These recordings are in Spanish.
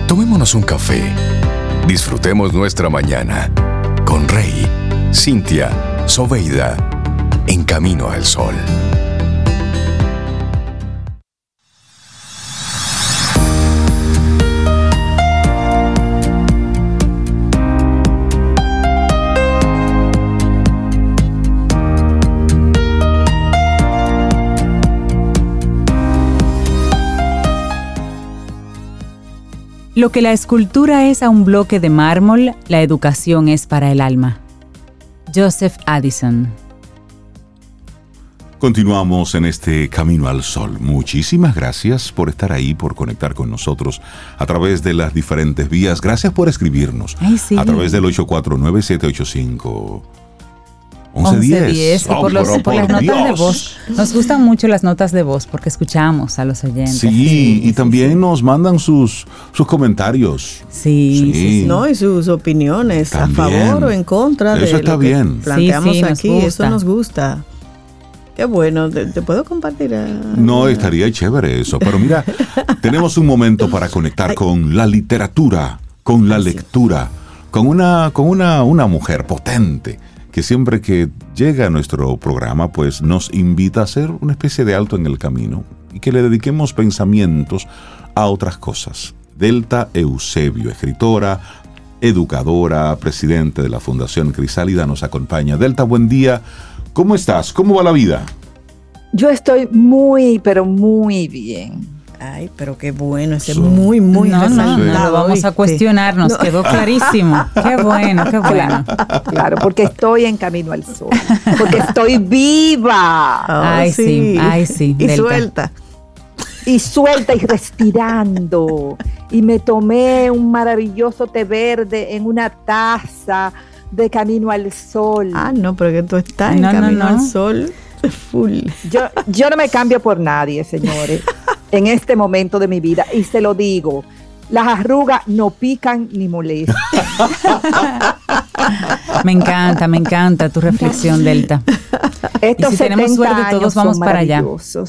Tomémonos un café. Disfrutemos nuestra mañana con Rey, Cintia, Soveida, en Camino al Sol. Lo que la escultura es a un bloque de mármol, la educación es para el alma. Joseph Addison. Continuamos en este Camino al Sol. Muchísimas gracias por estar ahí, por conectar con nosotros a través de las diferentes vías. Gracias por escribirnos a través del 849-785. 1110. Por las notas de voz. Nos gustan mucho las notas de voz porque escuchamos a los oyentes. Sí, y también nos mandan sus comentarios. Sí. No, y sus opiniones también, a favor o en contra de eso está lo que bien. planteamos aquí. Nos eso nos gusta. Qué bueno, ¿te puedo compartir? No, estaría chévere eso. Pero mira, tenemos un momento para conectar con la literatura, con la lectura, con una mujer potente que siempre que llega a nuestro programa, pues nos invita a hacer una especie de alto en el camino y que le dediquemos pensamientos a otras cosas. Delta Eusebio, escritora, educadora, presidente de la Fundación Crisálida, nos acompaña. Delta, buen día. ¿Cómo estás? ¿Cómo va la vida? Yo estoy muy, pero muy bien. Ay, pero qué bueno, ese muy resaltado. No lo vamos a cuestionar, nos quedó clarísimo. Qué bueno. Claro, porque estoy en Camino al Sol, porque estoy viva. Ay, sí. Y Delta. suelta y respirando. Y me tomé un maravilloso té verde en una taza de Camino al Sol. Ah, no, pero que tú estás en Camino al Sol full. Yo no me cambio por nadie, señores, en este momento de mi vida. Y se lo digo, las arrugas no pican ni molestan. Me encanta tu reflexión, Delta. Estos y si tenemos suerte, todos vamos para allá.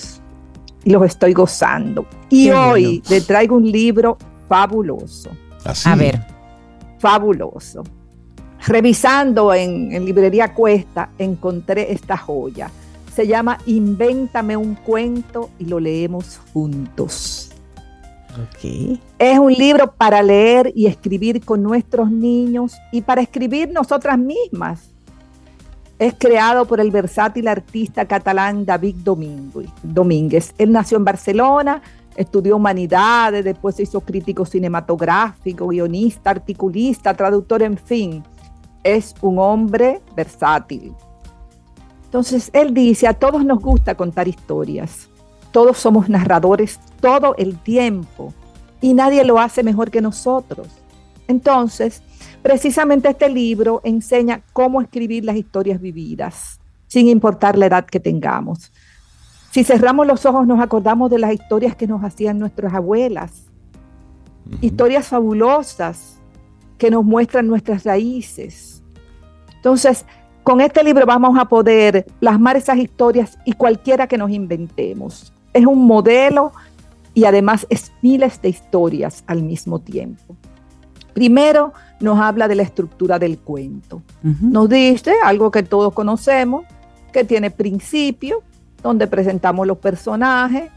Y los estoy gozando. Y qué hoy bueno. Le traigo un libro fabuloso. ¿Así? A ver. Fabuloso. Revisando en Librería Cuesta, encontré esta joya. Se llama Invéntame un cuento y lo leemos juntos. Okay. Es un libro para leer y escribir con nuestros niños y para escribir nosotras mismas. Es creado por el versátil artista catalán David Domínguez. Él nació en Barcelona, estudió humanidades, después se hizo crítico cinematográfico, guionista, articulista, traductor, en fin. Es un hombre versátil. Entonces, él dice, a todos nos gusta contar historias. Todos somos narradores todo el tiempo y nadie lo hace mejor que nosotros. Entonces, precisamente este libro enseña cómo escribir las historias vividas, sin importar la edad que tengamos. Si cerramos los ojos, nos acordamos de las historias que nos hacían nuestras abuelas. Historias fabulosas que nos muestran nuestras raíces. Entonces, con este libro vamos a poder plasmar esas historias y cualquiera que nos inventemos. Es un modelo y además es miles de historias al mismo tiempo. Primero nos habla de la estructura del cuento. Nos dice algo que todos conocemos, que tiene principio, donde presentamos los personajes,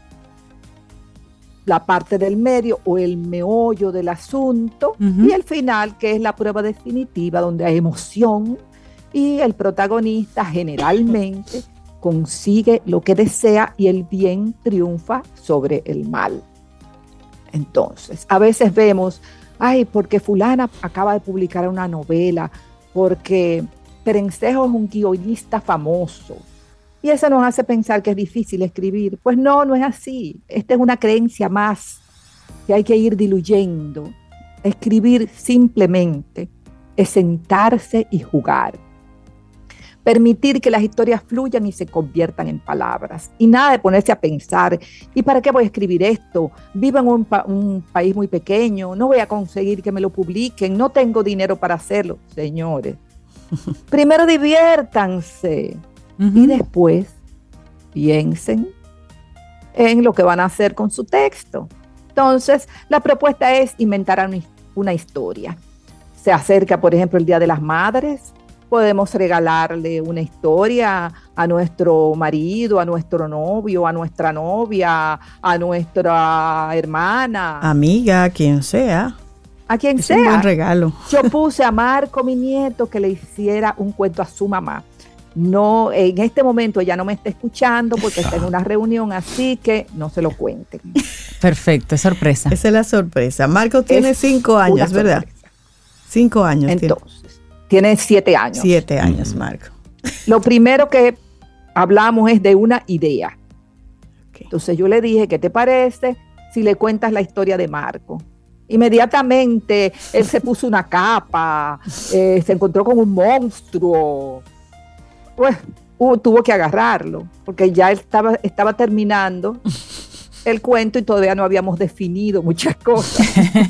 la parte del medio o el meollo del asunto, y el final, que es la prueba definitiva, donde hay emoción y el protagonista generalmente consigue lo que desea y el bien triunfa sobre el mal. Entonces, a veces vemos, porque fulana acaba de publicar una novela, porque Perencejo es un guionista famoso, y eso nos hace pensar que es difícil escribir. Pues no es así. Esta es una creencia más que hay que ir diluyendo. Escribir simplemente es sentarse y jugar. Permitir que las historias fluyan y se conviertan en palabras. Y nada de ponerse a pensar, ¿y para qué voy a escribir esto? Vivo en un país muy pequeño, no voy a conseguir que me lo publiquen, no tengo dinero para hacerlo. Señores, primero diviértanse y después piensen en lo que van a hacer con su texto. Entonces, la propuesta es inventar una historia. Se acerca, por ejemplo, el Día de las Madres. Podemos regalarle una historia a nuestro marido, a nuestro novio, a nuestra novia, a nuestra hermana. Amiga, quien sea. A quien Es sea. un buen regalo. Yo puse a Marco, mi nieto, que le hiciera un cuento a su mamá. No, en este momento ella no me está escuchando porque está en una reunión, así que no se lo cuenten. Perfecto, sorpresa. Esa es la sorpresa. Marco tiene Es 5 una años, ¿verdad? sorpresa. 5 años. Entonces, tiene 7 años. 7 años, Marco. Lo primero que hablamos es de una idea. Okay. Entonces yo le dije, ¿qué te parece si le cuentas la historia de Marco? Inmediatamente él se puso una capa, se encontró con un monstruo. Pues tuvo que agarrarlo, porque ya él estaba terminando el cuento y todavía no habíamos definido muchas cosas.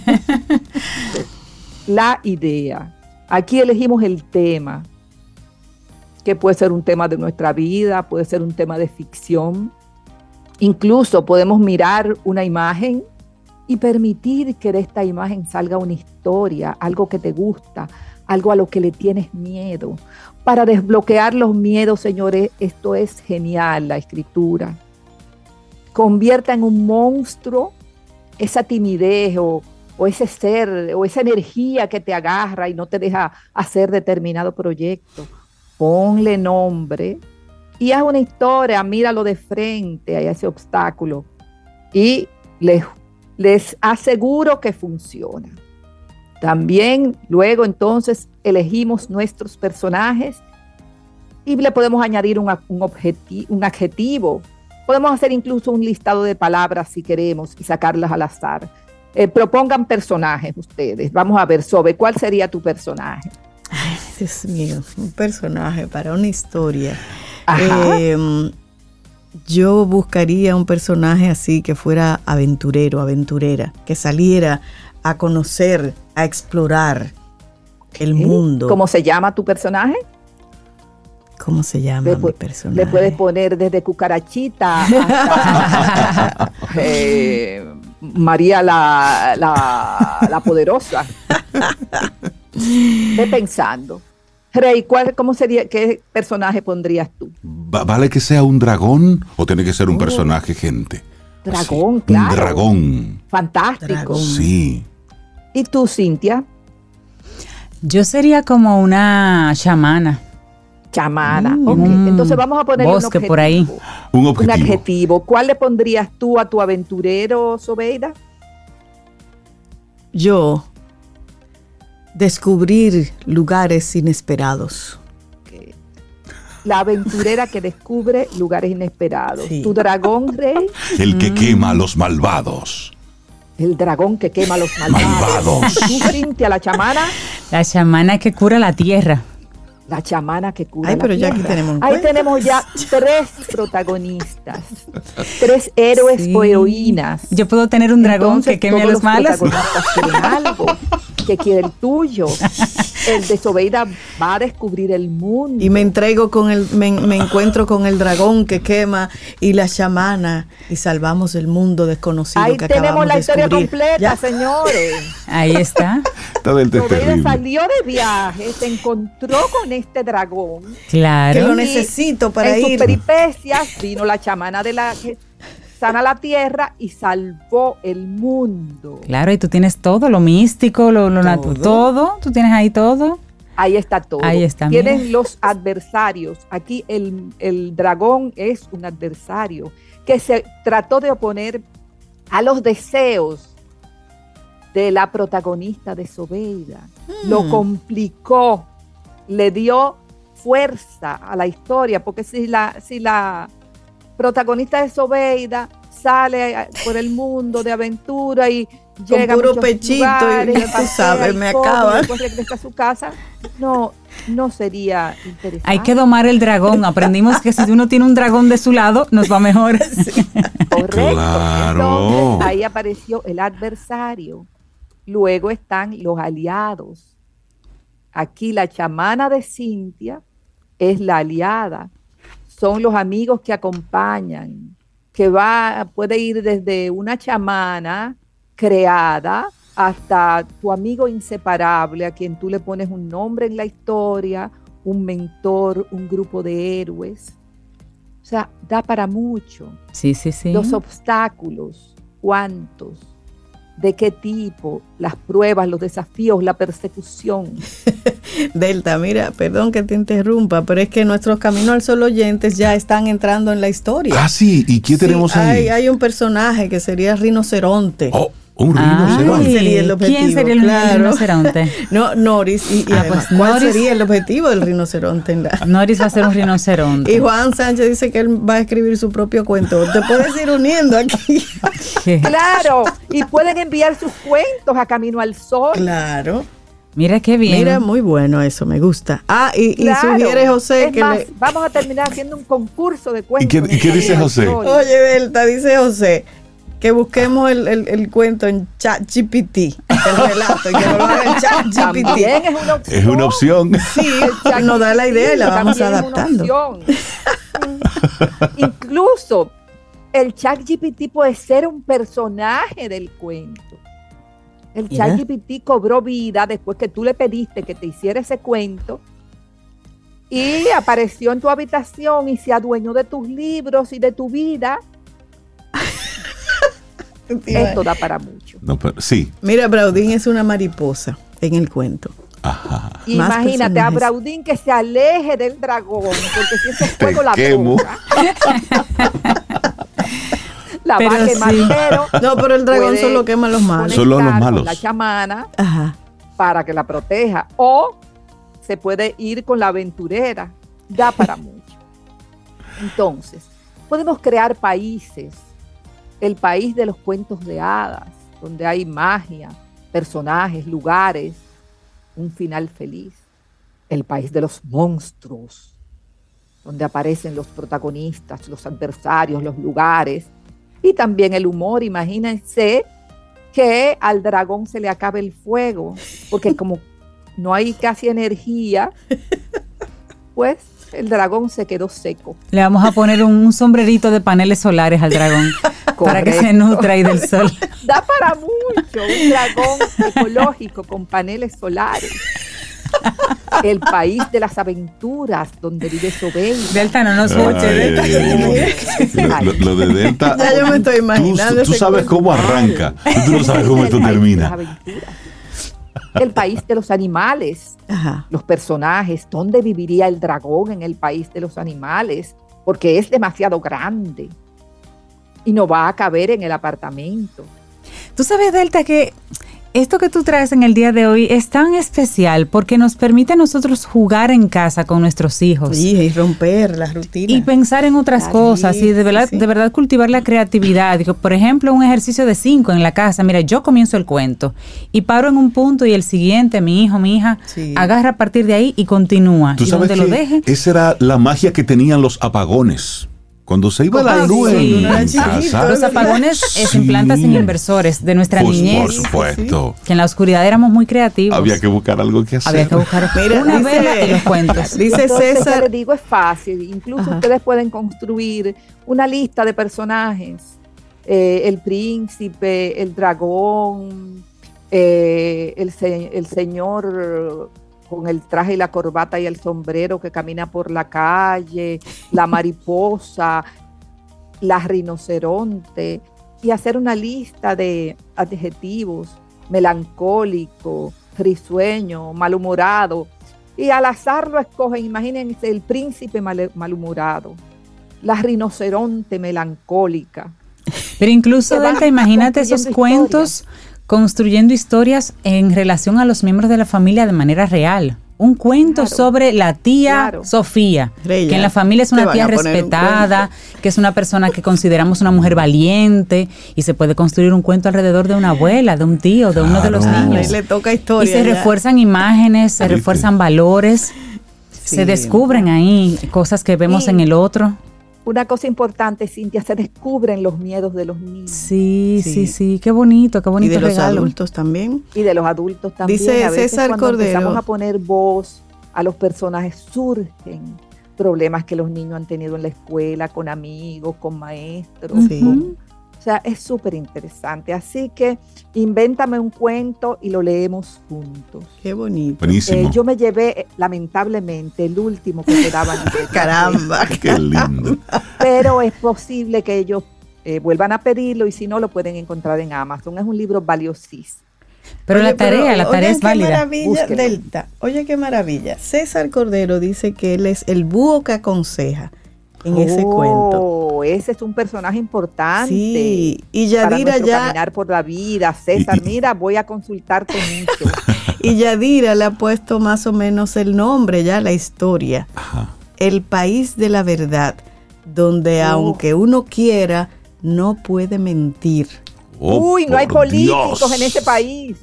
La idea. Aquí elegimos el tema, que puede ser un tema de nuestra vida, puede ser un tema de ficción. Incluso podemos mirar una imagen y permitir que de esta imagen salga una historia, algo que te gusta, algo a lo que le tienes miedo. Para desbloquear los miedos, señores, esto es genial, la escritura. Convierta en un monstruo esa timidez o ese ser o esa energía que te agarra y no te deja hacer determinado proyecto. Ponle nombre y haz una historia, míralo de frente a ese obstáculo y les aseguro que funciona. También luego entonces elegimos nuestros personajes y le podemos añadir un adjetivo. Podemos hacer incluso un listado de palabras si queremos y sacarlas al azar. Propongan personajes ustedes. Vamos a ver, Sobe, ¿cuál sería tu personaje? Ay, Dios mío, un personaje para una historia. Yo buscaría un personaje así que fuera aventurero, aventurera, que saliera a conocer, a explorar el mundo. ¿Cómo se llama tu personaje? ¿Cómo se llama mi personaje? Le puedes poner desde Cucarachita hasta María la Poderosa. Ve pensando. Rey, ¿qué personaje pondrías tú? ¿Vale que sea un dragón o tiene que ser un personaje gente? Dragón, Sí, claro. un dragón. Fantástico. Dragón. Sí. ¿Y tú, Cintia? Yo sería como una chamana. Chamana. Ok, un entonces vamos a ponerle bosque un objetivo. por ahí. Un Un objetivo. adjetivo. ¿Cuál le pondrías tú a tu aventurero, Sobeida? Yo, descubrir lugares inesperados. La aventurera que descubre lugares inesperados. Sí. Tu dragón, Rey. El que quema a los malvados. El dragón que quema a los malvados. Malvados. Tú, Cintia, la chamana. La chamana que cura la tierra. La chamana que cura Ay, la pero ya aquí tierra. tenemos un Ahí cuento. tenemos ya 3 protagonistas. 3 héroes Sí. o heroínas. Yo puedo tener un dragón Entonces, que queme a todos los malos. protagonistas quieren algo, que quiere el tuyo. El de Sobeida va a descubrir el mundo. Y me entrego me encuentro con el dragón que quema y la chamana y salvamos el mundo desconocido Ahí que tenemos acabamos la de historia descubrir. completa, Ya. señores. Ahí está. Está del Sobeida terrible. salió de viaje, se encontró con este dragón. Que lo Claro. necesito para en sus ir. peripecias vino la chamana de la que sana la tierra y salvó el mundo. Claro, y tú tienes todo, lo místico, lo todo. Tú tienes ahí todo. Ahí está todo. Ahí está, Tienen mira. los adversarios. Aquí el dragón es un adversario que se trató de oponer a los deseos de la protagonista de Sobeida. Lo complicó, le dio fuerza a la historia, porque si la protagonista de Sobeida sale por el mundo de aventura y Con llega a puro muchos pechito lugares, y ya tú pasea sabes, y me come, acaba. y después regresa a su casa, no sería interesante. Hay que domar el dragón. Aprendimos que si uno tiene un dragón de su lado, nos va mejor. Correcto. Claro. Entonces, ahí apareció el adversario. Luego están los aliados. Aquí la chamana de Cintia es la aliada. Son los amigos que acompañan, puede ir desde una chamana creada, hasta tu amigo inseparable, a quien tú le pones un nombre en la historia, un mentor, un grupo de héroes. O sea, da para mucho. Sí, sí, sí. Los obstáculos, ¿cuántos? ¿De qué tipo? Las pruebas, los desafíos, la persecución. Delta, mira, perdón que te interrumpa, pero es que nuestros Camino al Sol oyentes ya están entrando en la historia. Ah, sí, ¿y qué tenemos ahí? Hay un personaje que sería Rinoceronte. Oh, un rinoceronte. ¿Cuál sería el objetivo? ¿Quién sería el rinoceronte? No, Noris. Y además, pues ¿cuál Noris, sería el objetivo del rinoceronte? Noris va a ser un rinoceronte. Y Juan Sánchez dice que él va a escribir su propio cuento. Te puedes ir uniendo aquí. Claro, y pueden enviar sus cuentos a Camino al Sol. Claro. Mira qué bien. Mira, muy bueno eso, me gusta. Y Claro. sugiere José Es que más, vamos a terminar haciendo un concurso de cuentos. ¿Y qué dice José? Oye, Delta, dice José, que busquemos el cuento en ChatGPT, el relato, y que no lo haga en ChatGPT. También es una opción. Es una opción. Sí, nos da la idea y la vamos También es una adaptando. opción. Incluso el ChatGPT puede ser un personaje del cuento. El Mira. ChatGPT cobró vida después que tú le pediste que te hiciera ese cuento y apareció en tu habitación y se adueñó de tus libros y de tu vida. Esto da para mucho. No, pero, sí. Mira, Braudín es una mariposa en el cuento. Ajá. Imagínate a personajes. Braudín que se aleje del dragón, porque si ese Te fuego la quemo. toca, la va a Pero quemar, sí. pero No, pero el dragón puede solo quema a los malos. Solo a los conectar malos. con la chamana Ajá. para que la proteja, o se puede ir con la aventurera. Da para mucho. Entonces, podemos crear países. El país de los cuentos de hadas, donde hay magia, personajes, lugares, un final feliz. El país de los monstruos, donde aparecen los protagonistas, los adversarios, los lugares. Y también el humor. Imagínense que al dragón se le acabe el fuego, porque como no hay casi energía, pues el dragón se quedó seco. Le vamos a poner un sombrerito de paneles solares al dragón para que se Correcto. nutra ahí del sol. Da para mucho un dragón ecológico con paneles solares. El país de las aventuras, donde vive Sobeida. Delta, no nos Ay, escuche, Delta. lo de Delta. Ya yo me estoy imaginando Tú ese sabes cuento. cómo arranca. Tú no sabes cómo esto El país de las termina. aventuras. El país de los animales, Ajá. los personajes, ¿dónde viviría el dragón en el país de los animales? Porque es demasiado grande y no va a caber en el apartamento. Tú sabes, Delta, que esto que tú traes en el día de hoy es tan especial porque nos permite a nosotros jugar en casa con nuestros hijos. Sí, y romper las rutinas. Y pensar en otras Claro, cosas y de verdad, sí. de verdad cultivar la creatividad. Digo, por ejemplo, un ejercicio de 5 en la casa. Mira, yo comienzo el cuento y paro en un punto y el siguiente, mi hijo, mi hija, Sí. agarra a partir de ahí y continúa. Tú Y sabes donde lo que deje. esa era la magia que tenían los apagones. Cuando se iba la Ah, luz sí. en Era chiquito, casa. Los apagones Sí. se implantan en inversores de nuestra Pues, niñez, por supuesto. que en la oscuridad éramos muy creativos. Había que buscar algo que hacer. Había que buscar Mira, una dice- vela y los cuentos. Dice Entonces, César. ya les digo, es fácil. Incluso Ajá. ustedes pueden construir una lista de personajes. El príncipe, el dragón, el señor con el traje y la corbata y el sombrero que camina por la calle, la mariposa, la rinoceronte, y hacer una lista de adjetivos: melancólico, risueño, malhumorado, y al azar lo escogen. Imagínense el príncipe malhumorado, la rinoceronte melancólica. Pero incluso, Se van Delta, imagínate esos construyendo cuentos construyendo historias en relación a los miembros de la familia de manera real. Un cuento Claro. sobre la tía Claro. Sofía, Rey, que en ya. la familia es Te una van tía a poner un respetada, que es una persona que consideramos una mujer valiente, y se puede construir un cuento alrededor de una abuela, de un tío, de uno de los Claro. niños. Ahí le toca Y historia. se ya. refuerzan imágenes, se ¿Viste? refuerzan valores, Sí. se descubren ahí cosas que vemos Sí. en el otro. Una cosa importante, Cintia, se descubren los miedos de los niños Sí, Sí. sí, sí, qué bonito Y de los regalo. adultos también. y de los adultos también. Dice A veces César cuando Cordero. empezamos a poner voz a los personajes, surgen problemas que los niños han tenido en la escuela, con amigos, con maestros, Sí. con O sea, es súper interesante. Así que invéntame un cuento y lo leemos juntos. Qué bonito. Buenísimo. Yo me llevé, lamentablemente, el último que quedaba. Caramba. Qué lindo. Pero es posible que ellos vuelvan a pedirlo y si no, lo pueden encontrar en Amazon. Es un libro valiosísimo. Pero Oye, la tarea es válida. Qué maravilla, Búsquelo. Delta. Oye, qué maravilla. César Cordero dice que él es el búho que aconseja en ese cuento. Ese es un personaje importante. Sí, y para Yadira nuestro ya, caminar por la vida. César, mira, voy a consultarte mucho. y Yadira le ha puesto más o menos el nombre ya a la historia. Ajá. El país de la verdad, donde aunque uno quiera, no puede mentir. Oh, Uy, no hay por políticos Dios. en ese país.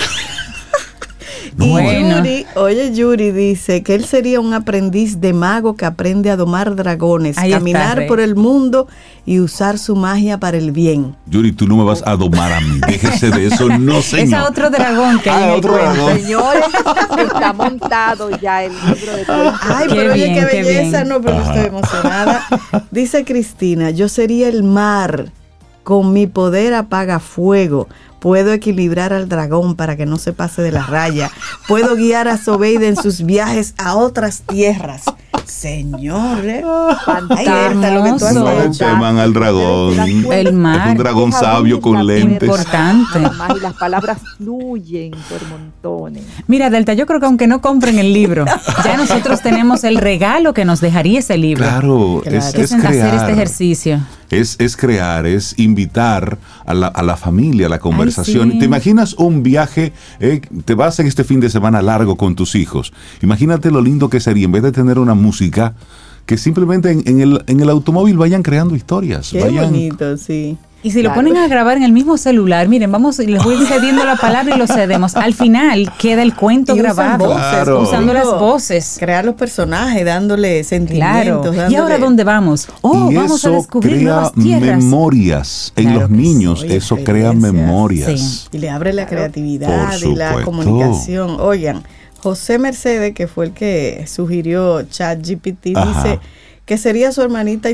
Y Bueno. Yuri dice que él sería un aprendiz de mago que aprende a domar dragones, Ahí está, caminar Rey. por el mundo y usar su magia para el bien. Yuri, tú no me vas a domar a mí. Déjese de eso, no, señor. Ese otro dragón que hay en el otro cuento. dragón. Señores, está montado ya el libro de cuentos. Ay, Qué pero oye, bien, qué qué belleza, bien. no, pero Ajá. estoy emocionada. Dice Cristina, yo sería el mar, con mi poder apaga fuego. Puedo equilibrar al dragón para que no se pase de la raya. Puedo guiar a Zobeida en sus viajes a otras tierras. Señores, ay, Berta, lo que tú has hermoso. No le hecho. teman al dragón. El mar. Es un dragón sabio con lentes. Importante. Y las palabras fluyen por montones. Mira, Delta, yo creo que aunque no compren el libro, ya nosotros tenemos el regalo que nos dejaría ese libro. Claro, Claro. es Que es hacer crear. este ejercicio. Es crear, es invitar a la familia a la conversación. sí. ¿Te imaginas un viaje? Te vas en este fin de semana largo con tus hijos. Imagínate lo lindo que sería, en vez de tener una música, que simplemente en el automóvil vayan creando historias. Qué vayan, bonito, sí. Y si lo Claro. ponen a grabar en el mismo celular, miren, vamos, les voy cediendo la palabra y lo cedemos. Al final queda el cuento Y usan grabado, voces, Claro. usando las digo, voces. Crear los personajes, dándole Claro. sentimientos. ¿Y ahora dándole- dónde vamos? Oh, y vamos a eso descubrir crea nuevas tierras. memorias en Claro los que sí. niños. Oye, Eso qué crea belleza. memorias. Sí. Y le abre la creatividad Por y la supuesto. comunicación. Oigan, José Mercedes, que fue el que sugirió ChatGPT, Ajá. dice que sería su hermanita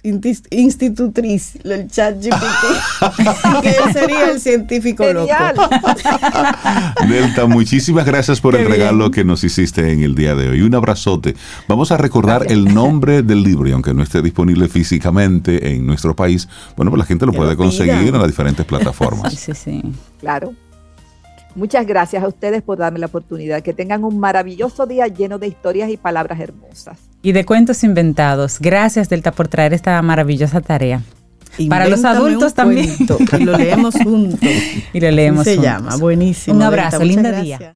institutriz, el ChatGPT, que él sería el científico Genial. loco. Delta, muchísimas gracias por Qué el bien. regalo que nos hiciste en el día de hoy. Un abrazote. Vamos a recordar el nombre del libro y aunque no esté disponible físicamente en nuestro país, bueno, pues la gente lo Que puede lo pidan. conseguir en las diferentes plataformas. Sí, sí, sí. Claro. Muchas gracias a ustedes por darme la oportunidad. Que tengan un maravilloso día lleno de historias y palabras hermosas. Y de cuentos inventados. Gracias, Delta, por traer esta maravillosa tarea. Para los Invéntame adultos un también. cuento y lo leemos juntos. Y lo leemos Así se juntos. llama, buenísimo. Un Delta, abrazo, muchas lindo gracias. día.